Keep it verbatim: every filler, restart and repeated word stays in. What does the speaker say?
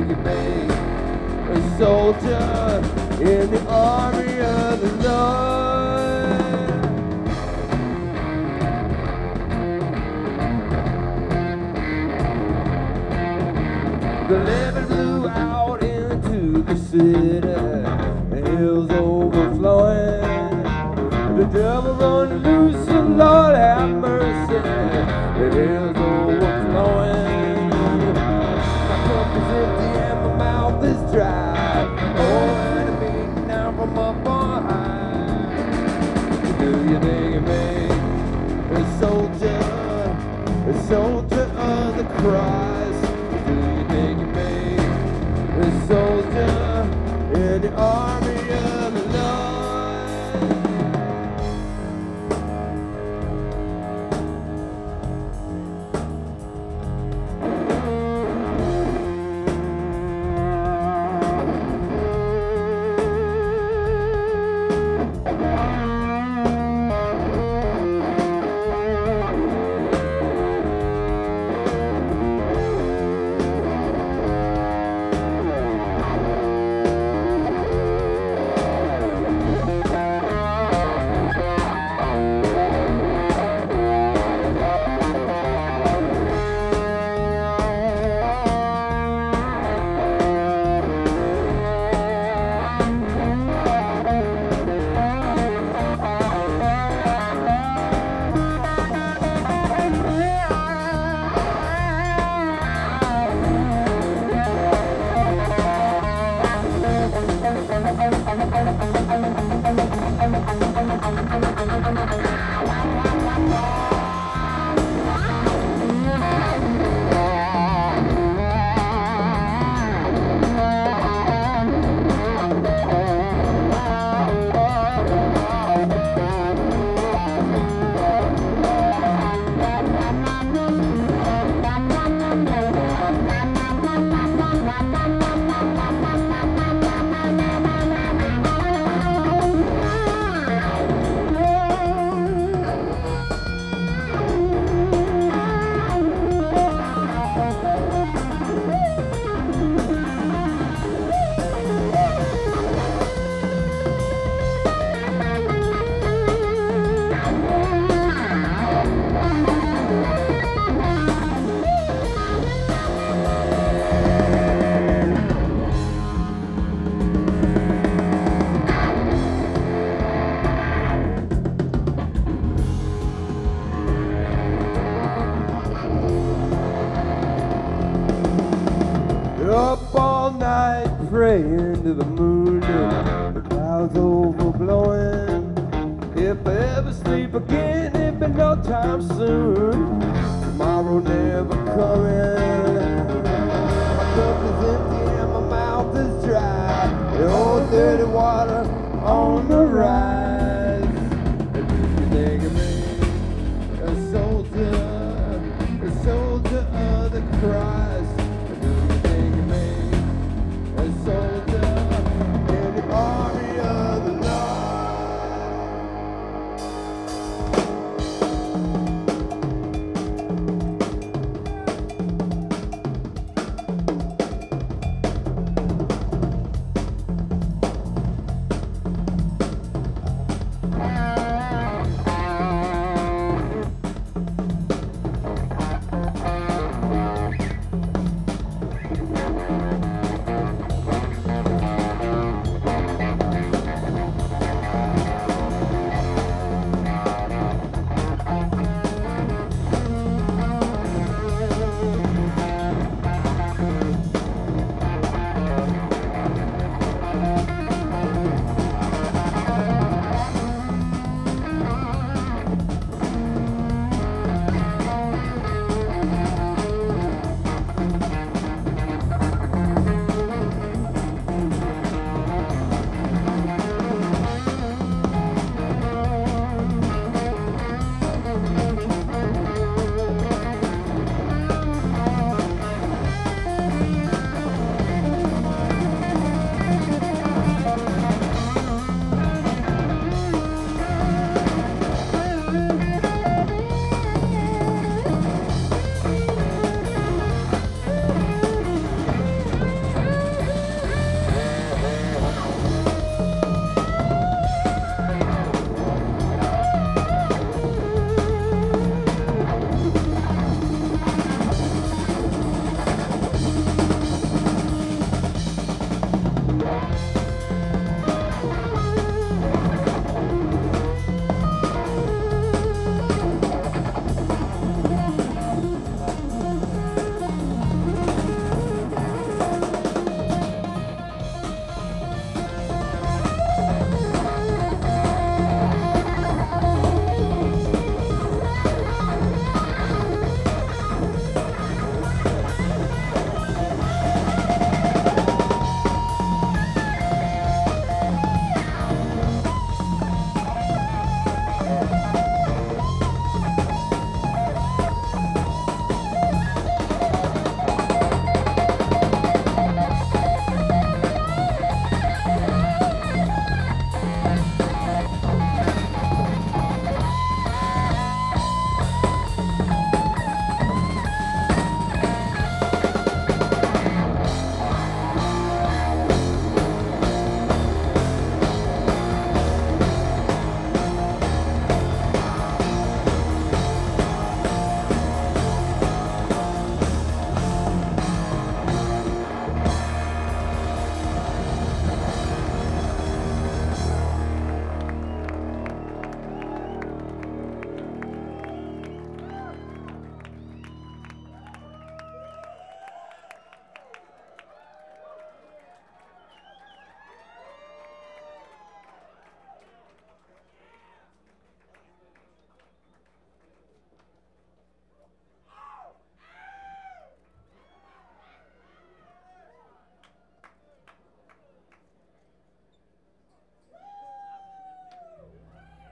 think it made a soldier in the army of the Lord. The levee blew out into the city, the hills overflowing, the devil run loose, the Lord have mercy, the hills overflowing. My cup is empty and my mouth is dry. Oh, and I'm beating down from up on high. Do you think it made a soldier, a soldier of the Christ? Do you think it made a soldier in the army of the Lord? Up all night praying to the moon, the clouds overblowing. If I ever sleep again, it be no time soon. Tomorrow never coming. My cup is empty and my mouth is dry. The old dirty water